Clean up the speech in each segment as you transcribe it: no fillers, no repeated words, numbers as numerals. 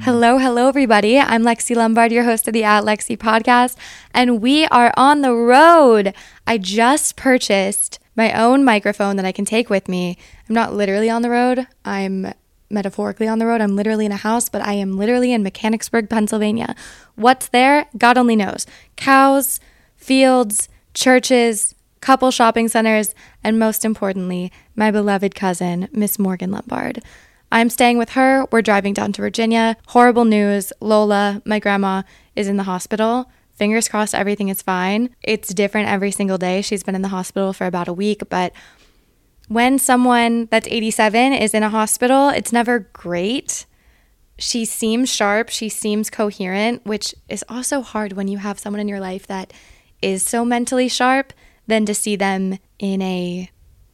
Hello, everybody. I'm Lexi Lombard, your host of the At Lexi podcast, and we are on the road. I just purchased my own microphone that I can take with me. I'm not literally on the road. I'm metaphorically on the road. I'm literally in a house, but I am literally in Mechanicsburg, Pennsylvania. What's there? God only knows. Cows, fields, churches, couple shopping centers, and most importantly, my beloved cousin, Miss Morgan Lombard. I'm staying with her. We're driving down to Virginia. Horrible news. Lola, my grandma, is in the hospital. Fingers crossed everything is fine. It's different every single day. She's been in the hospital for about a week, but when someone that's 87 is in a hospital, it's never great. She seems sharp. She seems coherent, which is also hard when you have someone in your life that is so mentally sharp, than to see them in a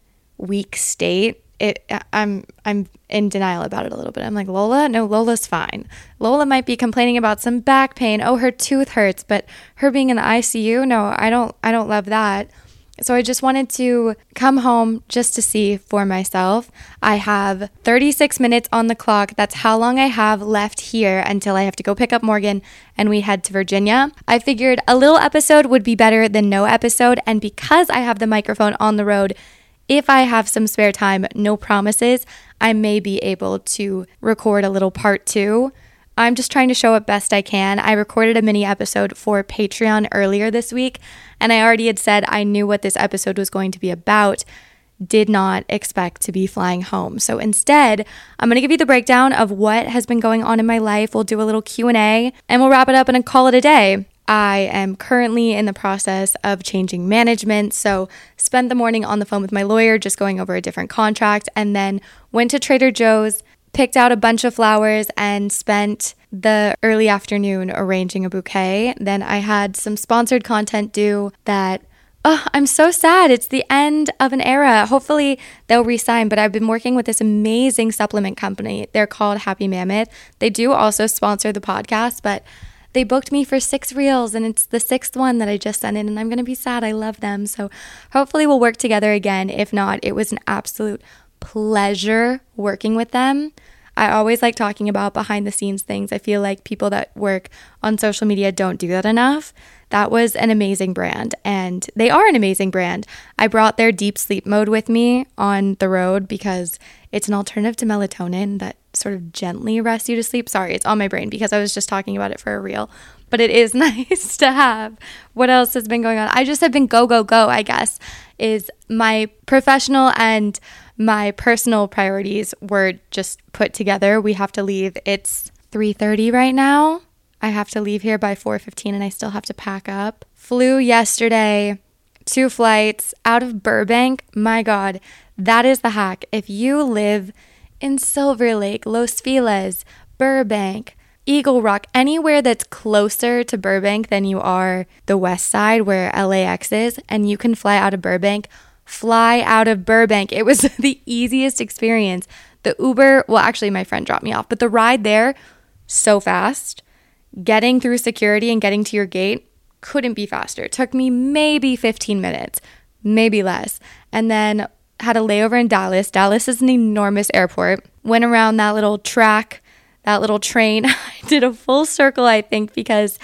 weak state. I'm in denial about it a little bit. I'm like, Lola? No, Lola's fine. Lola might be complaining about some back pain. Oh, her tooth hurts, but her being in the ICU? No, I don't love that. So I just wanted to come home just to see for myself. I have 36 minutes on the clock. That's how long I have left here until I have to go pick up Morgan and we head to Virginia. I figured a little episode would be better than no episode. And because I have the microphone on the road, if I have some spare time, no promises, I may be able to record a little part 2. I'm just trying to show up best I can. I recorded a mini episode for Patreon earlier this week, and I already had said I knew what this episode was going to be about. Did not expect to be flying home. So instead, I'm going to give you the breakdown of what has been going on in my life. We'll do a little Q&A, and we'll wrap it up and call it a day. I am currently in the process of changing management, so spent the morning on the phone with my lawyer just going over a different contract, and then went to Trader Joe's, picked out a bunch of flowers, and spent the early afternoon arranging a bouquet. Then I had some sponsored content due that, I'm so sad. It's the end of an era. Hopefully they'll re-sign, but I've been working with this amazing supplement company. They're called Happy Mammoth. They do also sponsor the podcast, but they booked me for 6 reels, and it's the 6th one that I just sent in, and I'm going to be sad. I love them. So hopefully we'll work together again. If not, it was an absolute pleasure working with them. I always like talking about behind the scenes things. I feel like people that work on social media don't do that enough. That was an amazing brand, and they are an amazing brand. I brought their deep sleep mode with me on the road because it's an alternative to melatonin that sort of gently rests you to sleep. Sorry, it's on my brain because I was just talking about it for a reel, but it is nice to have. What else has been going on? I just have been go, I guess, is my professional and my personal priorities were just put together. We have to leave. It's 3:30 right now. I have to leave here by 4:15 and I still have to pack up. Flew yesterday, 2 flights out of Burbank. My God, that is the hack. If you live in Silver Lake, Los Feliz, Burbank, Eagle Rock, anywhere that's closer to Burbank than you are the west side where LAX is, and you can fly out of Burbank, fly out of Burbank. It was the easiest experience. The Uber, well, actually my friend dropped me off, but the ride there, so fast. Getting through security and getting to your gate couldn't be faster. It took me maybe 15 minutes, maybe less. And then had a layover in Dallas. Dallas is an enormous airport. Went around that little track, that little train. I did a full circle, I think, because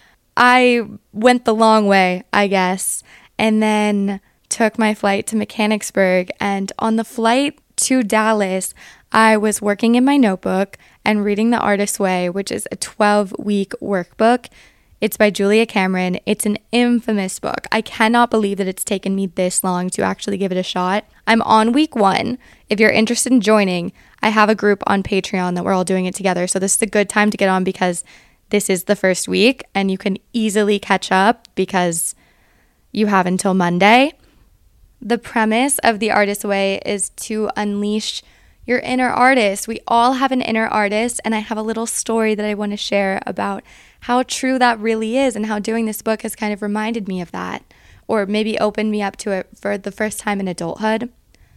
I went the long way, I guess. And then took my flight to Mechanicsburg. And on the flight to Dallas, I was working in my notebook and reading The Artist's Way, which is a 12-week workbook. It's by Julia Cameron. It's an infamous book. I cannot believe that it's taken me this long to actually give it a shot. I'm on week 1. If you're interested in joining, I have a group on Patreon that we're all doing it together. So this is a good time to get on because this is the first week and you can easily catch up because you have until Monday. The premise of The Artist's Way is to unleash your inner artist. We all have an inner artist, and I have a little story that I want to share about how true that really is and how doing this book has kind of reminded me of that, or maybe opened me up to it for the first time in adulthood.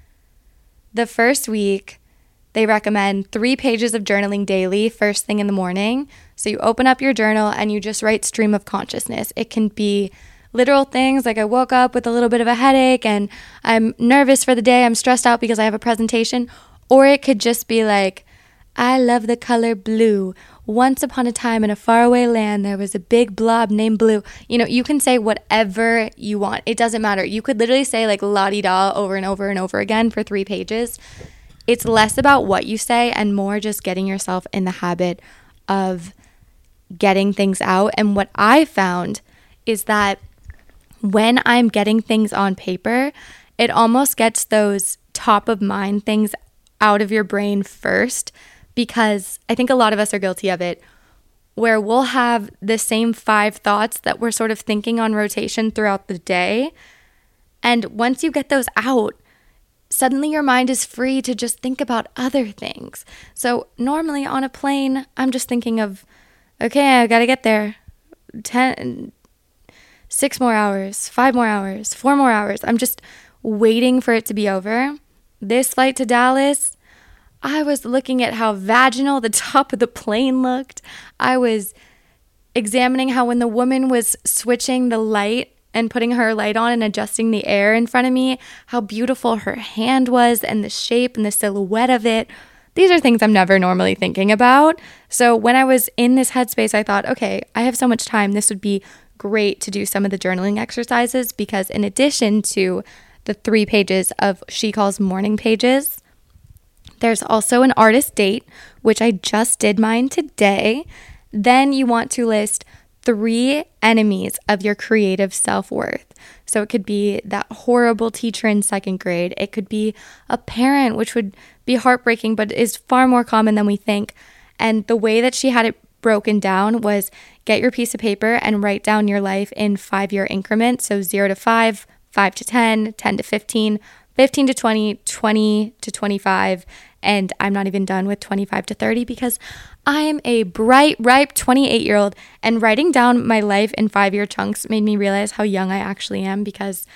The first week, they recommend 3 pages of journaling daily, first thing in the morning. So you open up your journal and you just write stream of consciousness. It can be literal things like I woke up with a little bit of a headache and I'm nervous for the day, I'm stressed out because I have a presentation. Or it could just be like, I love the color blue. once upon a time in a faraway land, there was a big blob named Blue. You know, you can say whatever you want. It doesn't matter. You could literally say like la-di-da over and over and over again for 3 pages. It's less about what you say and more just getting yourself in the habit of getting things out. And what I found is that when I'm getting things on paper, it almost gets those top of mind things out of your brain first, because I think a lot of us are guilty of it, where we'll have the same 5 thoughts that we're sort of thinking on rotation throughout the day. And once you get those out, suddenly your mind is free to just think about other things. So normally on a plane, I'm just thinking of, okay, I got to get there. 6 more hours, 5 more hours, 4 more hours. I'm just waiting for it to be over. This flight to Dallas, I was looking at how vaginal the top of the plane looked. I was examining how when the woman was switching the light and putting her light on and adjusting the air in front of me, how beautiful her hand was and the shape and the silhouette of it. These are things I'm never normally thinking about. So when I was in this headspace, I thought, okay, I have so much time. This would be great to do some of the journaling exercises, because in addition to the 3 pages of she calls morning pages, there's also an artist date, which I just did mine today. Then you want to list 3 enemies of your creative self-worth. So it could be that horrible teacher in 2nd grade. It could be a parent, which would be heartbreaking, but is far more common than we think. And the way that she had it broken down was get your piece of paper and write down your life in 5-year increments. So 0 to 5, 5 to 10, 10 to 15, 15 to 20, 20 to 25, and I'm not even done with 25 to 30 because I'm a bright, ripe 28-year-old, and writing down my life in 5-year chunks made me realize how young I actually am, because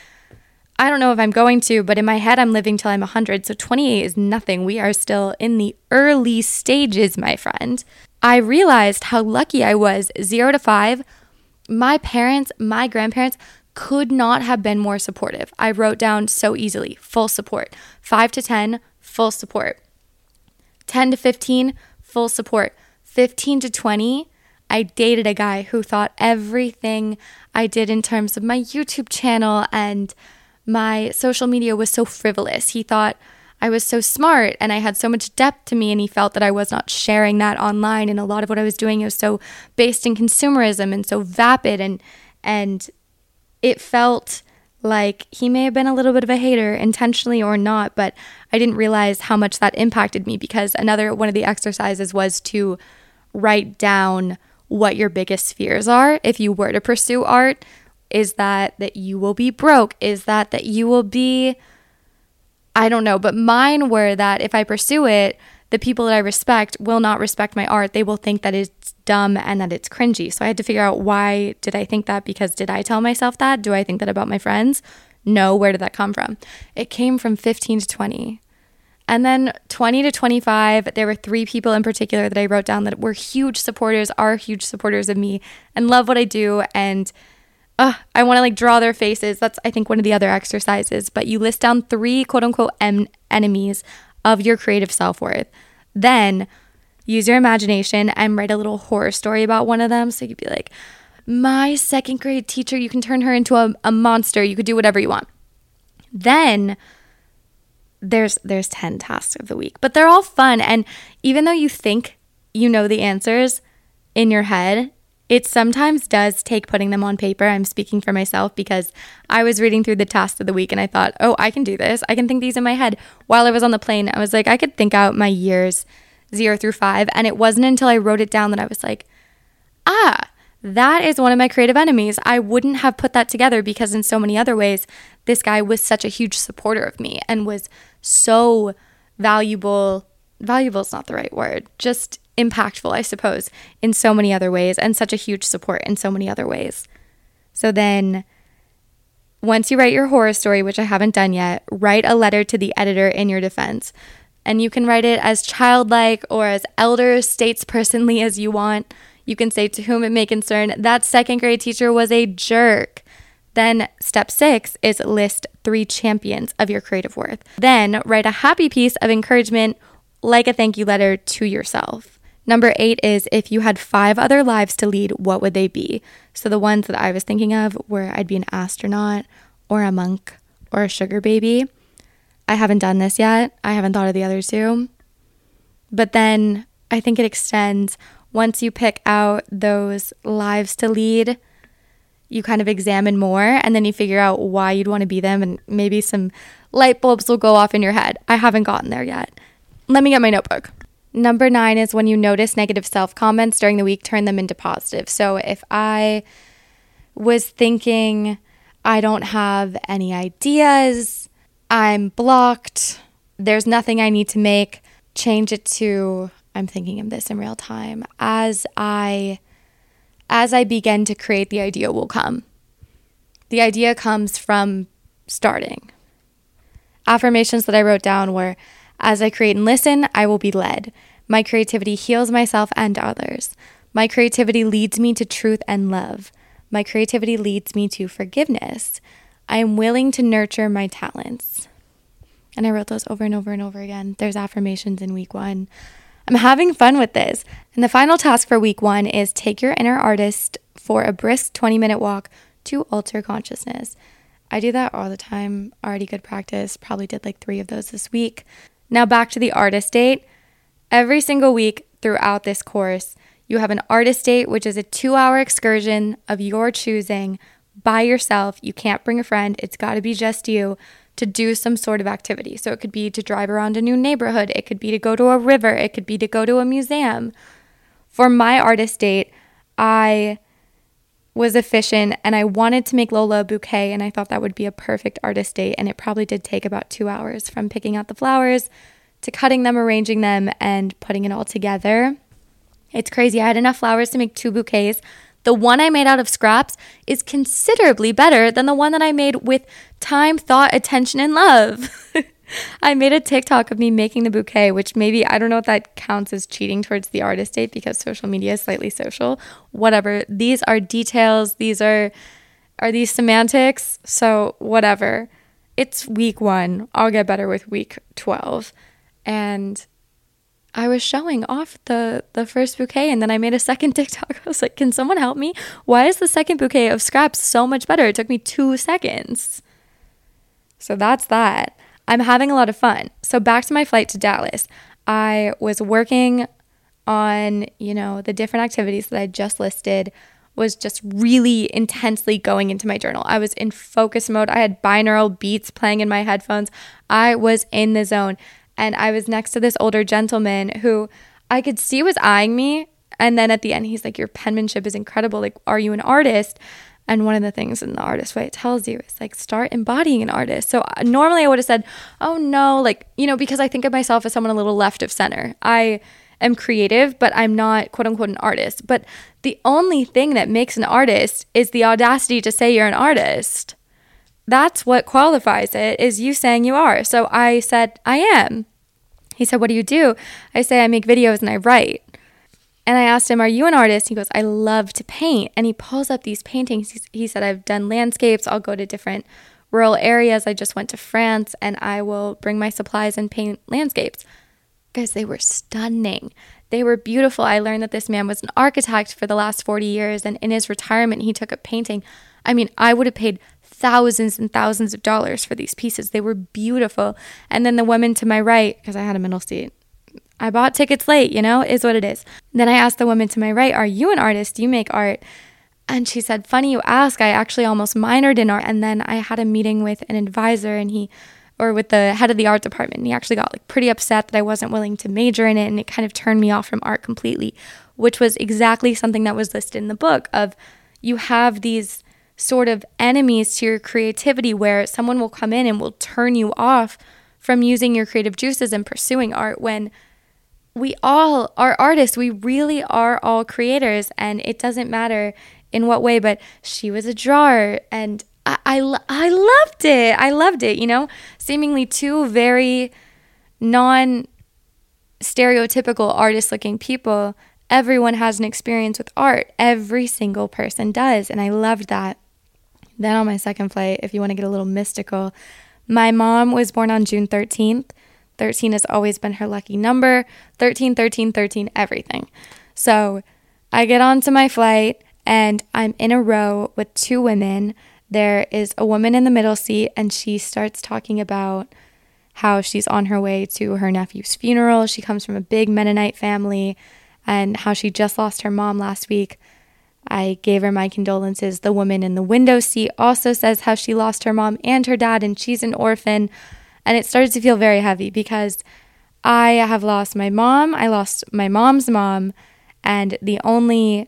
I don't know if I'm going to, but in my head I'm living till I'm 100, so 28 is nothing. We are still in the early stages, my friend. I realized how lucky I was. 0 to 5, my parents, my grandparents could not have been more supportive. I wrote down so easily, full support. 5 to 10, full support. 10 to 15, full support. 15 to 20, I dated a guy who thought everything I did in terms of my YouTube channel and my social media was so frivolous. He thought I was so smart and I had so much depth to me, and he felt that I was not sharing that online, and a lot of what I was doing was so based in consumerism and so vapid, and it felt like he may have been a little bit of a hater, intentionally or not, but I didn't realize how much that impacted me, because another one of the exercises was to write down what your biggest fears are if you were to pursue art. Is that you will be broke? Is that you will be, I don't know, but mine were that if I pursue it, the people that I respect will not respect my art. They will think that it's dumb and that it's cringy. So I had to figure out, why did I think that? Because did I tell myself that? Do I think that about my friends? No. Where did that come from? It came from 15 to 20. And then 20 to 25, there were 3 people in particular that I wrote down that were huge supporters, are huge supporters of me and love what I do. And I want to draw their faces. That's, I think, one of the other exercises. But you list down 3 quote unquote enemies of your creative self-worth. Then use your imagination and write a little horror story about one of them. So you could be like, my 2nd grade teacher, you can turn her into a monster. You could do whatever you want. Then there's 10 tasks of the week, but they're all fun. And even though you think you know the answers in your head, it sometimes does take putting them on paper. I'm speaking for myself, because I was reading through the tasks of the week and I thought, oh, I can do this. I can think these in my head. While I was on the plane, I was like, I could think out my years 0 through 5. And it wasn't until I wrote it down that I was like, that is one of my creative enemies. I wouldn't have put that together, because in so many other ways, this guy was such a huge supporter of me and was so valuable. Valuable is not the right word. Just impactful, I suppose, in so many other ways, and such a huge support in so many other ways. So then once you write your horror story, which I haven't done yet, write a letter to the editor in your defense. And you can write it as childlike or as elder statespersonly as you want. You can say, to whom it may concern, that 2nd grade teacher was a jerk. Then step 6 is list 3 champions of your creative worth. Then write a happy piece of encouragement, like a thank you letter to yourself. Number 8 is if you had 5 other lives to lead, what would they be? So the ones that I was thinking of were I'd be an astronaut or a monk or a sugar baby. I haven't done this yet. I haven't thought of the other two. But then I think it extends. Once you pick out those lives to lead, you kind of examine more and then you figure out why you'd want to be them, and maybe some light bulbs will go off in your head. I haven't gotten there yet. Let me get my notebook. Number 9 is when you notice negative self-comments during the week, turn them into positive. So if I was thinking I don't have any ideas, I'm blocked, there's nothing I need to make, change it to I'm thinking of this in real time. As I begin to create, the idea will come. The idea comes from starting. Affirmations that I wrote down were, as I create and listen, I will be led. My creativity heals myself and others. My creativity leads me to truth and love. My creativity leads me to forgiveness. I am willing to nurture my talents. And I wrote those over and over and over again. There's affirmations in week 1. I'm having fun with this. And the final task for week 1 is take your inner artist for a brisk 20-minute walk to alter consciousness. I do that all the time. Already good practice. Probably did like 3 of those this week. Now back to the artist date. Every single week throughout this course, you have an artist date, which is a 2-hour excursion of your choosing by yourself. You can't bring a friend. It's got to be just you, to do some sort of activity. So it could be to drive around a new neighborhood. It could be to go to a river. It could be to go to a museum. For my artist date, I was efficient and I wanted to make Lola a bouquet, and I thought that would be a perfect artist date. And it probably did take about 2 hours from picking out the flowers to cutting them, arranging them, and putting it all together. It's crazy. I had enough flowers to make 2 bouquets. The one I made out of scraps is considerably better than the one that I made with time, thought, attention, and love. I made a TikTok of me making the bouquet, which maybe, I don't know if that counts as cheating towards the artist date because social media is slightly social. Whatever. These are details. These are these semantics. So whatever. It's week 1. I'll get better with week 12. And I was showing off the first bouquet, and then I made a second TikTok. I was like, can someone help me? Why is the second bouquet of scraps so much better? It took me 2 seconds. So that's that. I'm having a lot of fun. So back to my flight to Dallas. I was working on, the different activities that I just listed, was just really intensely going into my journal. I was in focus mode. I had binaural beats playing in my headphones. I was in the zone. And I was next to this older gentleman who I could see was eyeing me. And then at the end, he's like, your penmanship is incredible. Like, are you an artist? And one of the things in the artist way it tells you is like, start embodying an artist. So normally I would have said, oh no, because I think of myself as someone a little left of center. I am creative, but I'm not quote unquote an artist. But the only thing that makes an artist is the audacity to say you're an artist. That's what qualifies it, is you saying you are. So I said, I am. He said, what do you do? I say, I make videos and I write. And I asked him, are you an artist? He goes, I love to paint. And he pulls up these paintings. He said, I've done landscapes. I'll go to different rural areas. I just went to France and I will bring my supplies and paint landscapes. Guys, they were stunning. They were beautiful. I learned that this man was an architect for the last 40 years. And in his retirement, he took up painting. I mean, I would have paid thousands and thousands of dollars for these pieces. They were beautiful. And then the woman to my right, because I had a middle seat, I bought tickets late, is what it is. Then I asked the woman to my right, are you an artist? Do you make art? And she said, funny you ask, I actually almost minored in art. And then I had a meeting with an advisor with the head of the art department. And he actually got pretty upset that I wasn't willing to major in it. And it kind of turned me off from art completely, which was exactly something that was listed in the book of you have these sort of enemies to your creativity where someone will come in and will turn you off from using your creative juices and pursuing art, when we all are artists. We really are all creators, and it doesn't matter in what way. But she was a drawer, and I loved it. I loved it, seemingly 2 very non-stereotypical artist-looking people. Everyone has an experience with art. Every single person does, and I loved that. Then on my second flight, if you want to get a little mystical, my mom was born on June 13th. 13 has always been her lucky number. 13, 13, 13, everything. So I get onto my flight and I'm in a row with two women. There is a woman in the middle seat and she starts talking about how she's on her way to her nephew's funeral. She comes from a big Mennonite family and how she just lost her mom last week. I gave her my condolences. The woman in the window seat also says how she lost her mom and her dad and she's an orphan. And it started to feel very heavy because I have lost my mom. I lost my mom's mom. And the only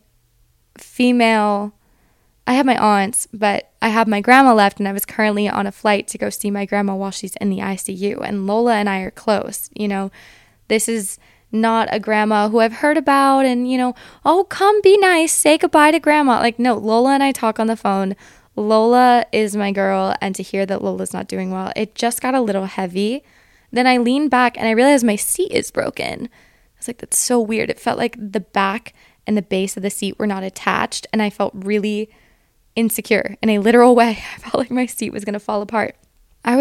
female, I have my aunts, but I have my grandma left, and I was currently on a flight to go see my grandma while she's in the ICU. And Lola and I are close. This is not a grandma who I've heard about and, oh, come be nice, say goodbye to grandma. Like, no, Lola and I talk on the phone. Lola is my girl, and to hear that Lola's not doing well, it just got a little heavy. Then I leaned back and I realized my seat is broken. I was like, that's so weird. It felt like the back and the base of the seat were not attached, and I felt really insecure in a literal way. I felt like my seat was going to fall apart. I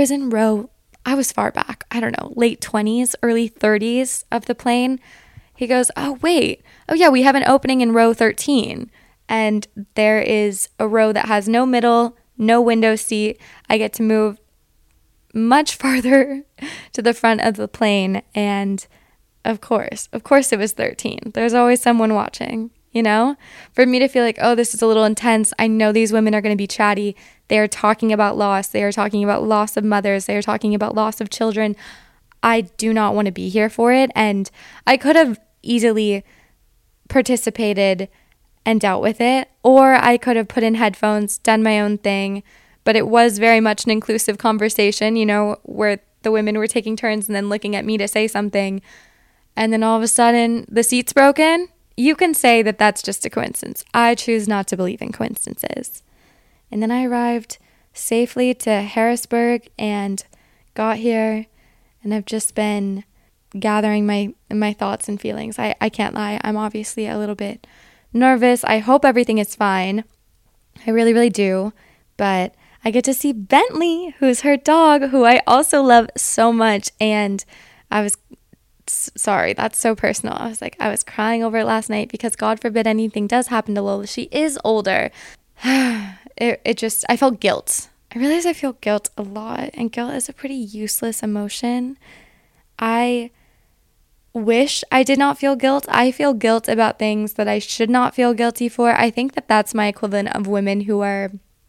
was far back, I don't know, late 20s, early 30s of the plane. He goes, oh, wait. Oh, yeah, we have an opening in row 13. And there is a row that has no middle, no window seat. I get to move much farther to the front of the plane. And of course it was 13. There's always someone watching, For me to feel like, oh, this is a little intense. I know these women are going to be chatty. They are talking about loss. They are talking about loss of mothers. They are talking about loss of children. I do not want to be here for it. And I could have easily participated and dealt with it, or I could have put in headphones, done my own thing. But it was very much an inclusive conversation, where the women were taking turns and then looking at me to say something. And then all of a sudden, the seat's broken. You can say that that's just a coincidence. I choose not to believe in coincidences. And then I arrived safely to Harrisburg and got here, and I've just been gathering my thoughts and feelings. I can't lie. I'm obviously a little bit nervous. I hope everything is fine. I really, really do. But I get to see Bentley, who's her dog, who I also love so much. And I was sorry, that's so personal. I was crying over it last night because God forbid anything does happen to Lola. She is older. I felt guilt. I realize I feel guilt a lot, and guilt is a pretty useless emotion. I wish I did not feel guilt. I feel guilt about things that I should not feel guilty for. I think that that's my equivalent of women who are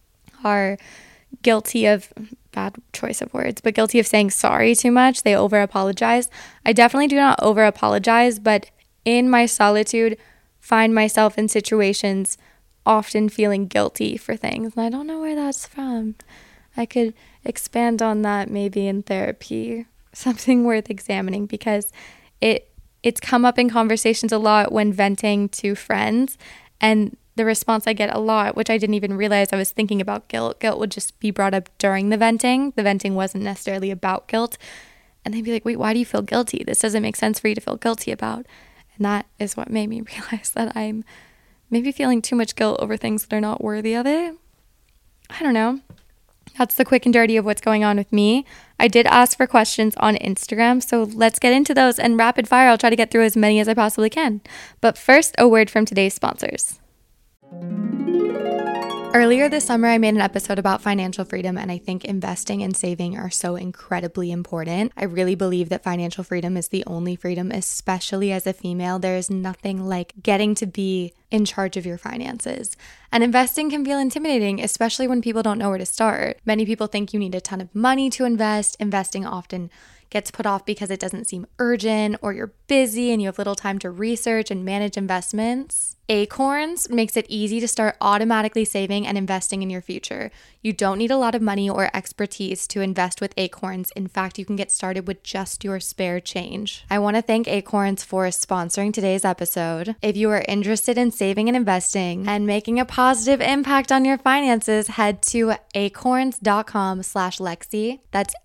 guilty of, bad choice of words, but guilty of saying sorry too much. They over apologize. I definitely do not over apologize, but in my solitude, find myself in situations often feeling guilty for things. And I don't know where that's from. I could expand on that maybe in therapy, something worth examining, because it's come up in conversations a lot when venting to friends, and the response I get a lot, which I didn't even realize I was thinking about guilt would just be brought up during the venting. The venting wasn't necessarily about guilt. And they'd be like, wait, why do you feel guilty? This doesn't make sense for you to feel guilty about. And that is what made me realize that I'm maybe feeling too much guilt over things that are not worthy of it. I don't know. That's the quick and dirty of what's going on with me. I did ask for questions on Instagram, so let's get into those, and rapid fire, I'll try to get through as many as I possibly can. But first, a word from today's sponsors. Earlier this summer, I made an episode about financial freedom, and I think investing and saving are so incredibly important. I really believe that financial freedom is the only freedom, especially as a female. There is nothing like getting to be in charge of your finances. And investing can feel intimidating, especially when people don't know where to start. Many people think you need a ton of money to invest. Investing often gets put off because it doesn't seem urgent, or you're busy and you have little time to research and manage investments. Acorns makes it easy to start automatically saving and investing in your future. You don't need a lot of money or expertise to invest with Acorns. In fact, you can get started with just your spare change. I want to thank Acorns for sponsoring today's episode. If you are interested in saving and investing and making a positive impact on your finances, head to acorns.com/Lexi. That's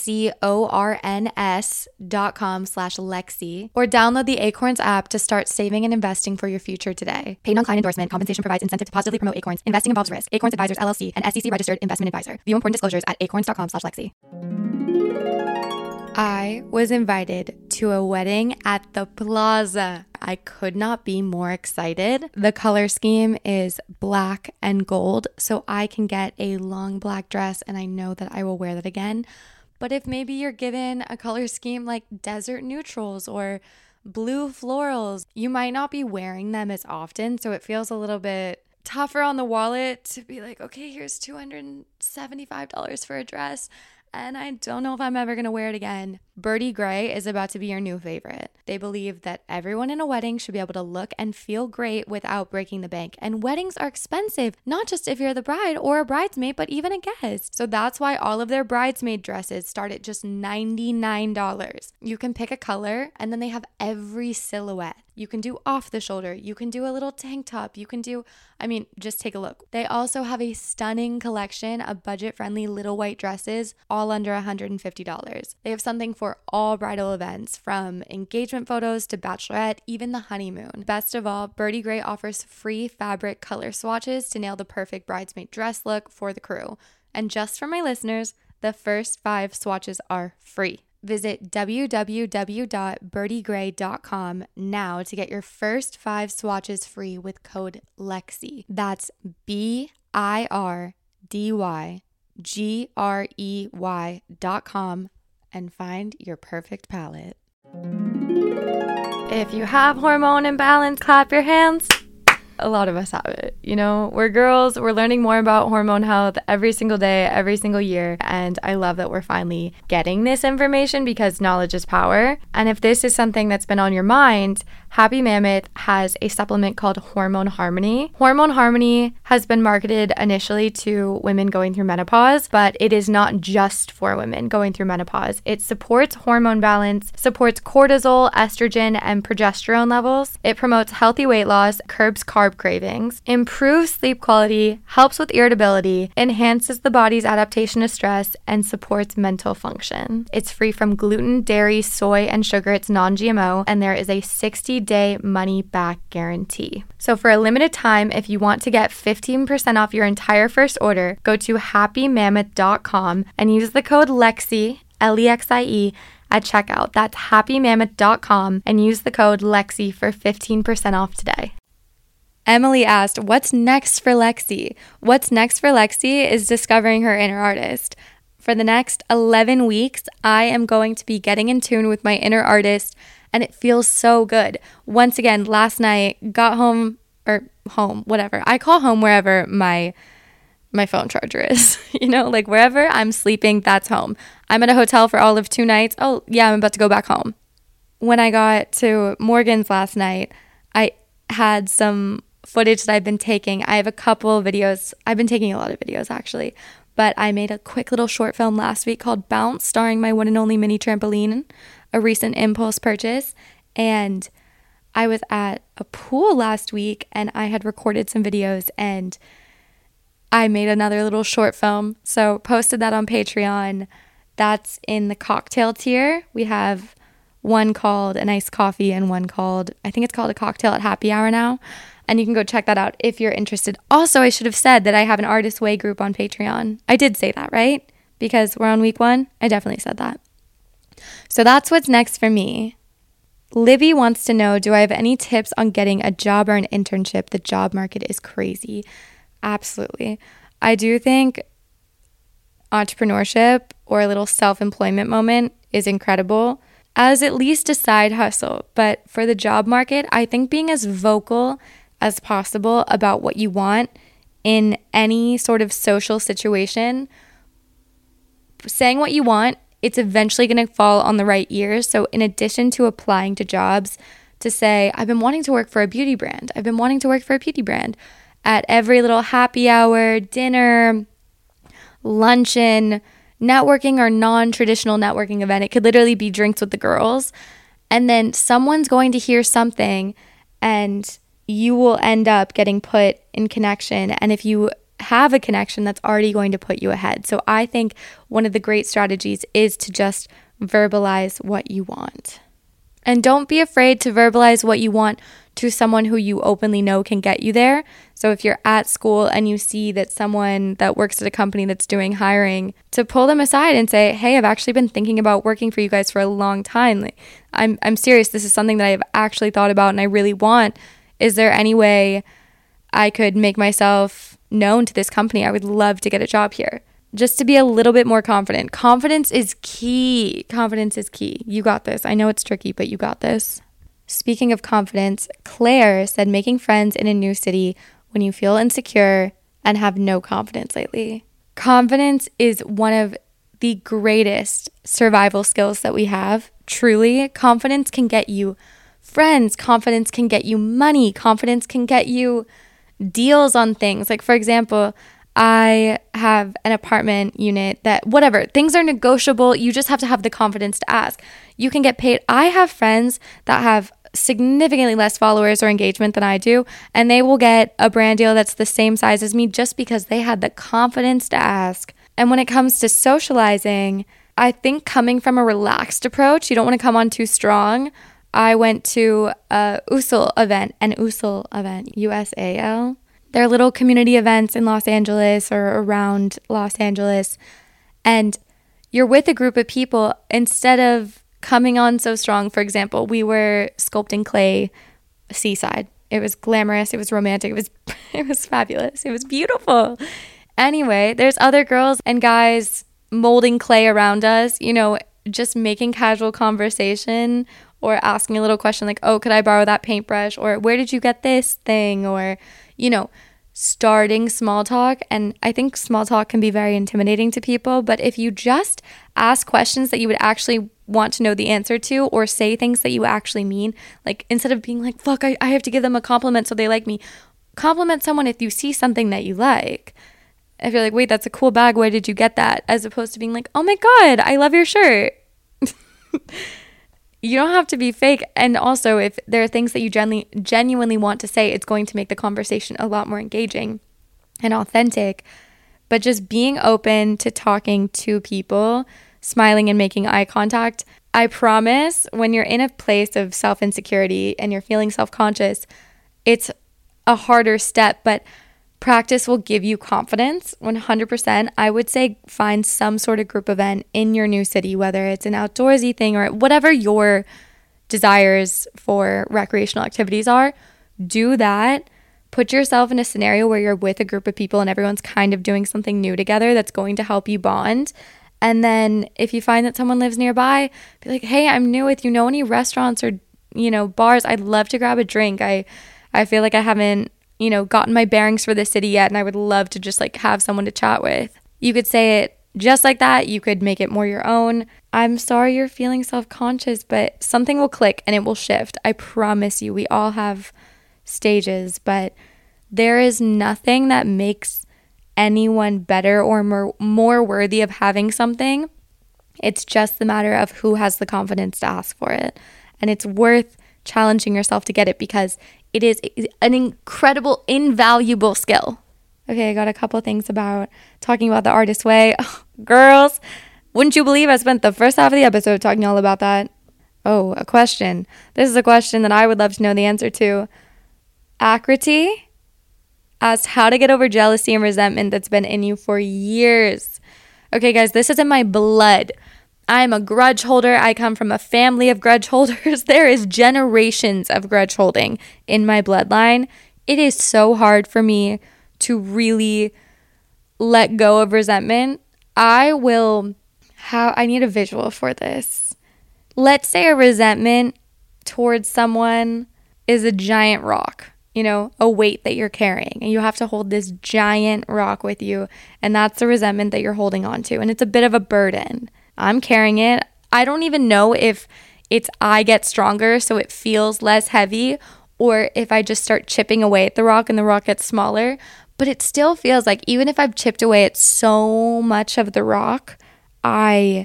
acorns.com/Lexi, or download the Acorns app to start saving and investing for your future today. Paid non-client endorsement. Compensation provides incentive to positively promote Acorns. Investing involves risk. Acorns Advisors LLC, an SEC registered investment advisor. View important disclosures at acorns.com/Lexi. I was invited to a wedding at the Plaza. I could not be more excited. The color scheme is black and gold, so I can get a long black dress and I know that I will wear that again. But if maybe you're given a color scheme like desert neutrals or blue florals, you might not be wearing them as often, so it feels a little bit tougher on the wallet to be like, okay, here's $275 for a dress, and I don't know if I'm ever going to wear it again. Birdie Gray is about to be your new favorite. They believe that everyone in a wedding should be able to look and feel great without breaking the bank. And weddings are expensive, not just if you're the bride or a bridesmaid, but even a guest. So that's why all of their bridesmaid dresses start at just $99. You can pick a color, and then they have every silhouette. You can do off the shoulder. You can do a little tank top. You can do, just take a look. They also have a stunning collection of budget-friendly little white dresses, all under $150. They have something for all bridal events, from engagement photos to bachelorette, even the honeymoon. Best of all, Birdie Gray offers free fabric color swatches to nail the perfect bridesmaid dress look for the crew. And just for my listeners, the first 5 swatches are free. Visit www.birdiegray.com now to get your first 5 swatches free with code LEXI. That's BIRDYGREY.com and find your perfect palette. If you have hormone imbalance, clap your hands. A lot of us have it. We're girls, we're learning more about hormone health every single day, every single year. And I love that we're finally getting this information because knowledge is power. And if this is something that's been on your mind, Happy Mammoth has a supplement called Hormone Harmony. Hormone Harmony has been marketed initially to women going through menopause, but it is not just for women going through menopause. It supports hormone balance, supports cortisol, estrogen, and progesterone levels. It promotes healthy weight loss, curbs carb cravings, improves sleep quality, helps with irritability, enhances the body's adaptation to stress, and supports mental function. It's free from gluten, dairy, soy, and sugar. It's non-GMO, and there is a 60-day money-back guarantee. So for a limited time, if you want to get 15% off your entire first order, go to happymammoth.com and use the code LEXI, LEXIE, at checkout. That's happymammoth.com and use the code LEXI for 15% off today. Emily asked, what's next for Lexi? What's next for Lexi is discovering her inner artist. For the next 11 weeks, I am going to be getting in tune with my inner artist, and it feels so good. Once again, last night, got home, whatever. I call home wherever my phone charger is. Wherever I'm sleeping, that's home. I'm at a hotel for all of 2 nights. Oh, yeah, I'm about to go back home. When I got to Morgan's last night, I had some footage that I've been taking. I have a couple of videos. I've been taking a lot of videos, actually. But I made a quick little short film last week called Bounce, starring my one and only mini trampoline, a recent impulse purchase. And I was at a pool last week, and I had recorded some videos, and I made another little short film. So posted that on Patreon. That's in the cocktail tier. We have one called an iced coffee and one called, I think it's called a cocktail at happy hour now. And you can go check that out if you're interested. Also, I should have said that I have an Artist Way group on Patreon. I did say that, right? Because we're on week 1. I definitely said that. So that's what's next for me. Libby wants to know, do I have any tips on getting a job or an internship? The job market is crazy. Absolutely. I do think entrepreneurship or a little self-employment moment is incredible as at least a side hustle. But for the job market, I think being as vocal as possible about what you want in any sort of social situation, saying what you want, it's eventually going to fall on the right ears. So in addition to applying to jobs, to say, I've been wanting to work for a beauty brand. I've been wanting to work for a beauty brand. At every little happy hour, dinner, luncheon, networking or non-traditional networking event, it could literally be drinks with the girls. And then someone's going to hear something and you will end up getting put in connection. And if you have a connection, that's already going to put you ahead. So I think one of the great strategies is to just verbalize what you want. And don't be afraid to verbalize what you want to someone who you openly know can get you there. So if you're at school and you see that someone that works at a company that's doing hiring, to pull them aside and say, hey, I've actually been thinking about working for you guys for a long time. Like, I'm serious. This is something that I've actually thought about and I really want. Is there any way I could make myself known to this company? I would love to get a job here. Just to be a little bit more confident. Confidence is key. Confidence is key. You got this. I know it's tricky, but you got this. Speaking of confidence, Claire said making friends in a new city when you feel insecure and have no confidence lately. Confidence is one of the greatest survival skills that we have. Truly, confidence can get you friends. Confidence can get you money. Confidence can get you deals on things. Like, for example, I have an apartment unit that whatever, things are negotiable. You just have to have the confidence to ask. You can get paid. I have friends that have significantly less followers or engagement than I do, and they will get a brand deal that's the same size as me just because they had the confidence to ask. And when it comes to socializing, I think coming from a relaxed approach, you don't want to come on too strong. I went to a USAL event, USAL. They're little community events in Los Angeles or around Los Angeles. And you're with a group of people. Instead of coming on so strong, for example, we were sculpting clay seaside. It was glamorous. It was romantic. It was fabulous. It was beautiful. Anyway, there's other girls and guys molding clay around us, just making casual conversation or asking a little question like, oh, could I borrow that paintbrush? Or where did you get this thing? Or, starting small talk. And I think small talk can be very intimidating to people. But if you just ask questions that you would actually want to know the answer to, or say things that you actually mean, like instead of being like, fuck, I have to give them a compliment so they like me. Compliment someone if you see something that you like. If you're like, wait, that's a cool bag, where did you get that? As opposed to being like, oh my God, I love your shirt. You don't have to be fake. And also, if there are things that you genuinely want to say, it's going to make the conversation a lot more engaging and authentic. But just being open to talking to people, smiling and making eye contact, I promise when you're in a place of self-insecurity and you're feeling self-conscious, it's a harder step, but practice will give you confidence 100%. I would say find some sort of group event in your new city, whether it's an outdoorsy thing or whatever your desires for recreational activities are. Do that. Put yourself in a scenario where you're with a group of people and everyone's kind of doing something new together that's going to help you bond. And then if you find that someone lives nearby, be like, hey, I'm new. If you know any restaurants or, bars, I'd love to grab a drink. I feel like I haven't gotten my bearings for the city yet, and I would love to just have someone to chat with. You could say it just like that. You could make it more your own. I'm sorry you're feeling self-conscious, but something will click and it will shift. I promise you. We all have stages, but there is nothing that makes anyone better or more worthy of having something. It's just the matter of who has the confidence to ask for it. And it's worth challenging yourself to get it because it is an incredible, invaluable skill. Okay, I got a couple things about talking about the artist way. Oh, girls, wouldn't you believe I spent the first half of the episode talking all about that? Oh, a question. This is a question that I would love to know the answer to. Akriti asked how to get over jealousy and resentment that's been in you for years. Okay, guys, this is in my blood. I'm a grudge holder. I come from a family of grudge holders. There is generations of grudge holding in my bloodline. It is so hard for me to really let go of resentment. I need a visual for this. Let's say a resentment towards someone is a giant rock, a weight that you're carrying, and you have to hold this giant rock with you, and that's the resentment that you're holding on to, and it's a bit of a burden. I'm carrying it. I don't even know if I get stronger so it feels less heavy, or if I just start chipping away at the rock and the rock gets smaller. But it still feels like even if I've chipped away at so much of the rock, I'm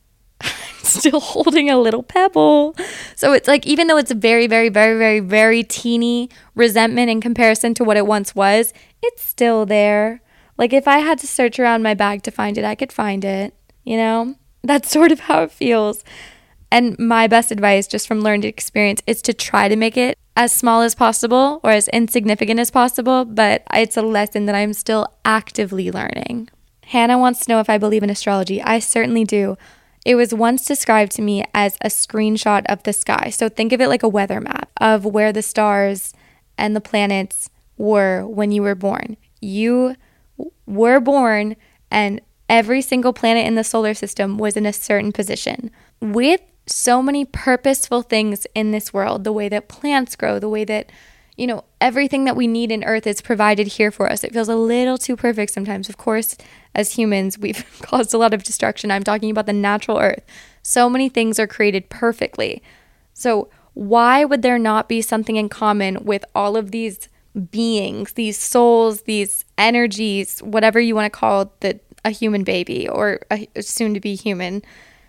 still holding a little pebble. So it's like, even though it's a very, very, very, very, very teeny resentment in comparison to what it once was, it's still there. Like if I had to search around my bag to find it, I could find it, That's sort of how it feels. And my best advice, just from learned experience, is to try to make it as small as possible or as insignificant as possible, but it's a lesson that I'm still actively learning. Hannah wants to know if I believe in astrology. I certainly do. It was once described to me as a screenshot of the sky. So think of it like a weather map of where the stars and the planets were when you were born. You were born and every single planet in the solar system was in a certain position. With so many purposeful things in this world, the way that plants grow, the way that, everything that we need in Earth is provided here for us. It feels a little too perfect sometimes. Of course, as humans, we've caused a lot of destruction. I'm talking about the natural Earth. So many things are created perfectly. So why would there not be something in common with all of these beings, these souls, these energies, whatever you want to call a human baby or a soon-to-be human?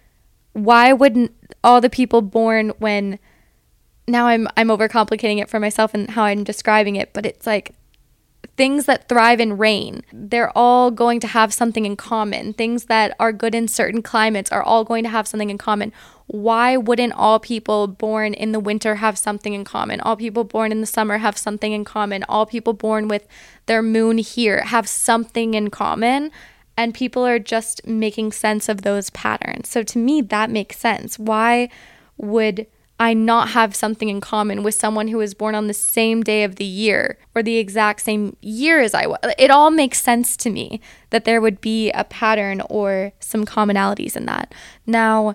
Why wouldn't all the people born when... Now I'm overcomplicating it for myself and how I'm describing it, but it's like things that thrive in rain, they're all going to have something in common. Things that are good in certain climates are all going to have something in common. Why wouldn't all people born in the winter have something in common? All people born in the summer have something in common. All people born with their moon here have something in common. And people are just making sense of those patterns. So to me, that makes sense. Why would I not have something in common with someone who was born on the same day of the year or the exact same year as I was? It all makes sense to me that there would be a pattern or some commonalities in that. Now,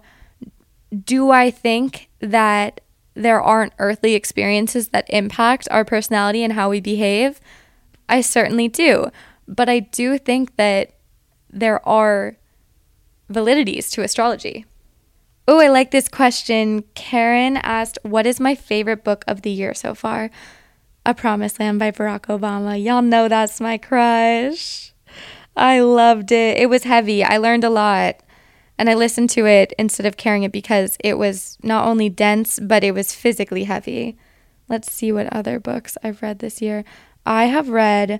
do I think that there aren't earthly experiences that impact our personality and how we behave? I certainly do. But I do think that there are validities to astrology. Oh, I like this question. Karen asked, what is my favorite book of the year so far? A Promised Land by Barack Obama. Y'all know that's my crush. I loved it. It was heavy. I learned a lot. And I listened to it instead of carrying it because it was not only dense, but it was physically heavy. Let's see what other books I've read this year. I've read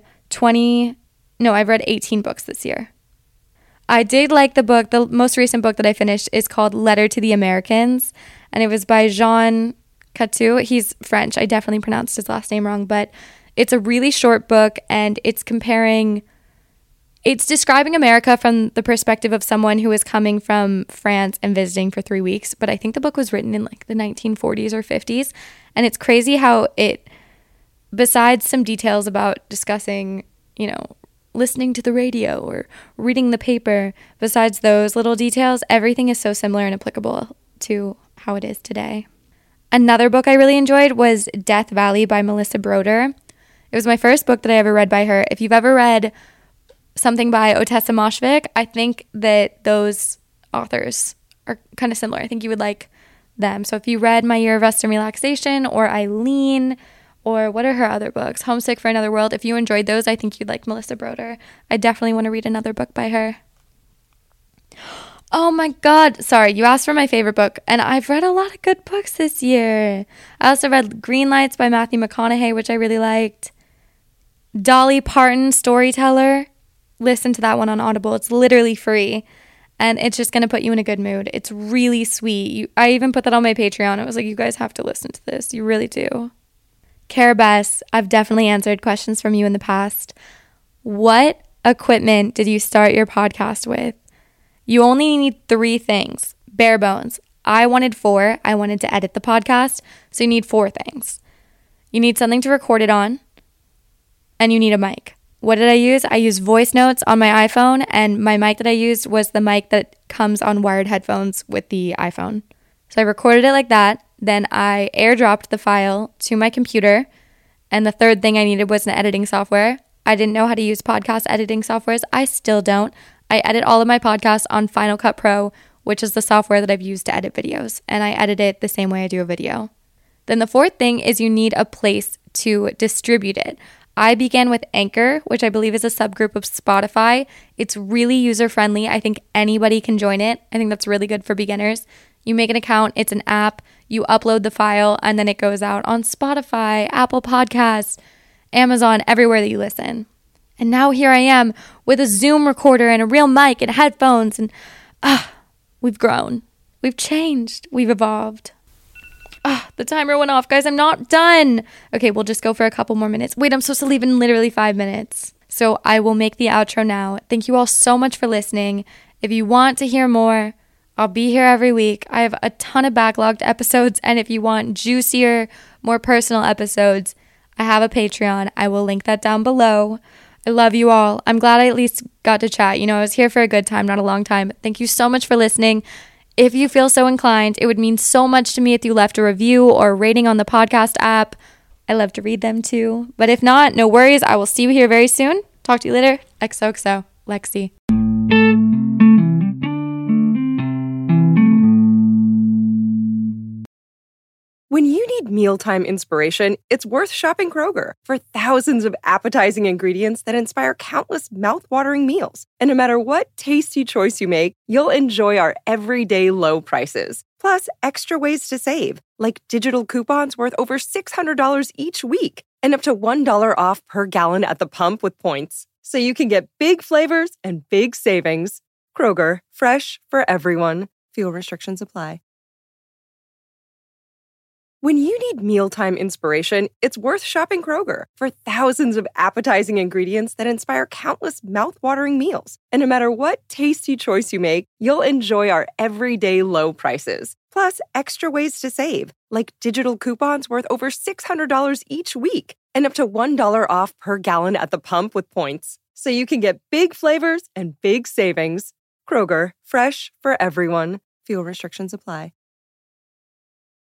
18 books this year. I did like the book. The most recent book that I finished is called Letter to the Americans, and it was by Jean Catu. He's French. I definitely pronounced his last name wrong, but it's a really short book, and it's describing America from the perspective of someone who is coming from France and visiting for 3 weeks. But I think the book was written in like the 1940s or 50s, and it's crazy how it, besides some details about discussing, listening to the radio or reading the paper, besides those little details, everything is so similar and applicable to how it is today. Another book I really enjoyed was Death Valley by Melissa Broder. It was my first book that I ever read by her. If you've ever read something by Ottessa Moshfegh, I think that those authors are kind of similar. I think you would like them. So if you read My Year of Rest and Relaxation or Eileen, or what are her other books? Homesick for Another World. If you enjoyed those, I think you'd like Melissa Broder. I definitely want to read another book by her. Oh my God. Sorry, you asked for my favorite book, and I've read a lot of good books this year. I also read Green Lights by Matthew McConaughey, which I really liked. Dolly Parton, Storyteller. Listen to that one on Audible. It's literally free, and it's just going to put you in a good mood. It's really sweet. I even put that on my Patreon. I was like, you guys have to listen to this. You really do. Cara Bess, I've definitely answered questions from you in the past. What equipment did you start your podcast with? You only need 3 things, bare bones. I wanted 4. I wanted to edit the podcast, so you need 4 things. You need something to record it on, and you need a mic. What did I use? I used voice notes on my iPhone, and my mic that I used was the mic that comes on wired headphones with the iPhone. So I recorded it like that. Then I airdropped the file to my computer. And the third thing I needed was an editing software. I didn't know how to use podcast editing softwares. I still don't. I edit all of my podcasts on Final Cut Pro, which is the software that I've used to edit videos. And I edit it the same way I do a video. Then the fourth thing is you need a place to distribute it. I began with Anchor, which I believe is a subgroup of Spotify. It's really user-friendly. I think anybody can join it. I think that's really good for beginners. You make an account, it's an app, you upload the file, and then it goes out on Spotify, Apple Podcasts, Amazon, everywhere that you listen. And now here I am with a Zoom recorder and a real mic and headphones, and we've grown. We've changed. We've evolved. Ah, the timer went off. Guys, I'm not done. Okay, we'll just go for a couple more minutes. Wait, I'm supposed to leave in literally 5 minutes. So I will make the outro now. Thank you all so much for listening. If you want to hear more, I'll be here every week. I have a ton of backlogged episodes, and if you want juicier, more personal episodes, I have a Patreon. I will link that down below. I love you all. I'm glad I at least got to chat. I was here for a good time, not a long time. Thank you so much for listening. If you feel so inclined, it would mean so much to me if you left a review or a rating on the podcast app. I love to read them too. But if not, no worries. I will see you here very soon. Talk to you later. XOXO. Lexi. When you need mealtime inspiration, it's worth shopping Kroger for thousands of appetizing ingredients that inspire countless mouth-watering meals. And no matter what tasty choice you make, you'll enjoy our everyday low prices. Plus, extra ways to save, like digital coupons worth over $600 each week and up to $1 off per gallon at the pump with points. So you can get big flavors and big savings. Kroger, fresh for everyone. Fuel restrictions apply. When you need mealtime inspiration, it's worth shopping Kroger for thousands of appetizing ingredients that inspire countless mouth-watering meals. And no matter what tasty choice you make, you'll enjoy our everyday low prices. Plus, extra ways to save, like digital coupons worth over $600 each week and up to $1 off per gallon at the pump with points. So you can get big flavors and big savings. Kroger, fresh for everyone. Fuel restrictions apply.